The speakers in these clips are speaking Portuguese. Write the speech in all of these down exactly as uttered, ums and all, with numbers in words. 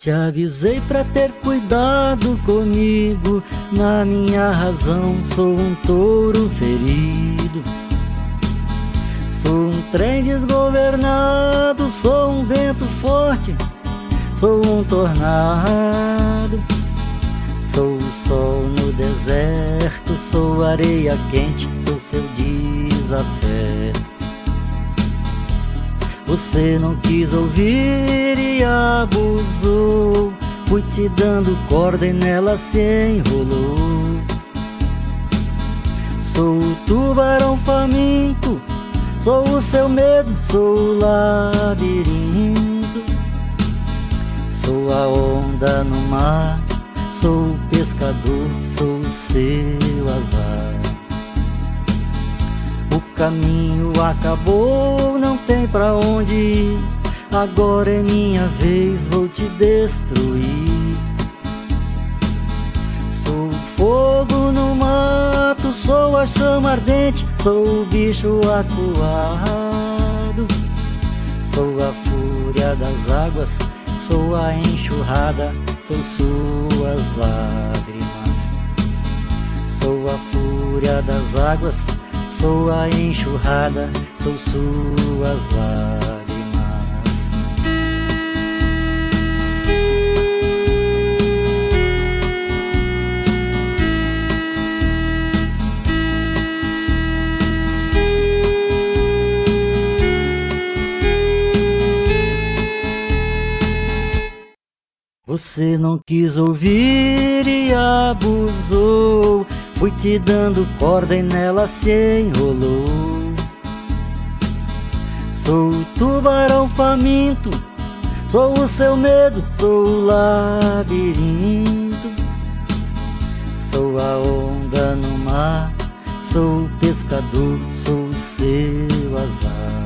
Te avisei pra ter cuidado comigo, na minha razão sou um touro ferido. Sou um trem desgovernado, sou um vento forte, sou um tornado. Sou o sol no deserto, sou areia quente, sou seu desafeto. Você não quis ouvir e abusou, fui te dando corda e nela se enrolou. Sou o tubarão faminto, sou o seu medo, sou o labirinto. Sou a onda no mar, sou o pescador, sou o seu azar. O caminho acabou, não tem pra onde ir, agora é minha vez, vou te destruir. Sou o fogo no mato, sou a chama ardente, sou o bicho acuado. Sou a fúria das águas, sou a enxurrada, sou suas lágrimas. Sou a fúria das águas, sou a enxurrada, sou suas lágrimas. Você não quis ouvir e abusou, fui te dando corda e nela se enrolou. Sou o tubarão faminto, sou o seu medo, sou o labirinto. Sou a onda no mar, sou o pescador, sou o seu azar.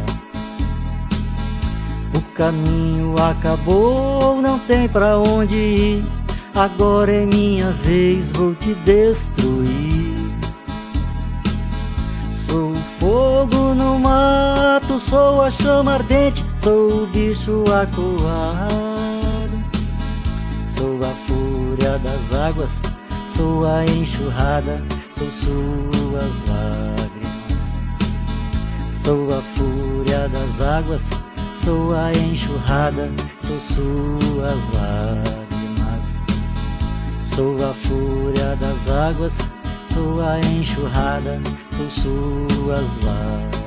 O caminho acabou, não tem pra onde ir, agora é minha vez, vou te destruir. Sou o fogo no mato, sou a chama ardente, sou o bicho acuado. Sou a fúria das águas, sou a enxurrada, sou suas lágrimas. Sou a fúria das águas, sou a enxurrada, sou suas lágrimas. Sou a fúria das águas, sou a enxurrada, sou suas lágrimas.